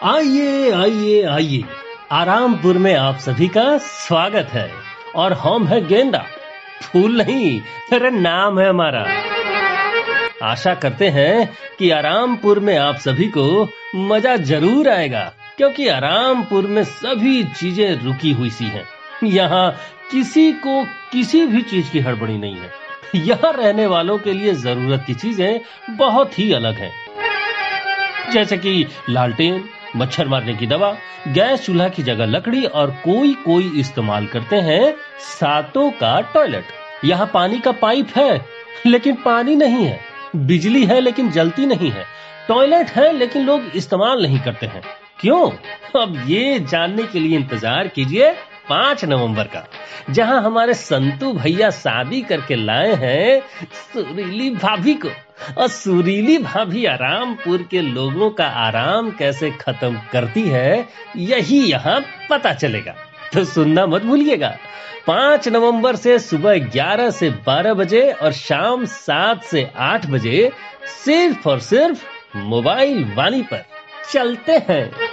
आइए आइए आइए, आरामपुर में आप सभी का स्वागत है। और हम है गेंदा, फूल नहीं, अरे नाम है हमारा। आशा करते हैं कि आरामपुर में आप सभी को मजा जरूर आएगा, क्योंकि आरामपुर में सभी चीजें रुकी हुई सी हैं। यहाँ किसी को किसी भी चीज की हड़बड़ी नहीं है। यहाँ रहने वालों के लिए जरूरत की चीजें बहुत ही अलग हैं, जैसे कि लालटेन, मच्छर मारने की दवा, गैस चूल्हा की जगह लकड़ी, और कोई कोई इस्तेमाल करते हैं सातों का टॉयलेट। यहाँ पानी का पाइप है लेकिन पानी नहीं है, बिजली है लेकिन जलती नहीं है, टॉयलेट है लेकिन लोग इस्तेमाल नहीं करते हैं। क्यों? अब ये जानने के लिए इंतजार कीजिए 5 नवंबर का, जहां हमारे संतू भैया शादी करके लाए हैं सुरीली भाभी को। और सुरीली भाभी आरामपुर के लोगों का आराम कैसे खत्म करती है, यही यहाँ पता चलेगा। तो सुनना मत भूलिएगा। 5 नवंबर से सुबह 11 से 12 बजे और शाम 7 से 8 बजे, सिर्फ और सिर्फ मोबाइल वाणी पर। चलते हैं।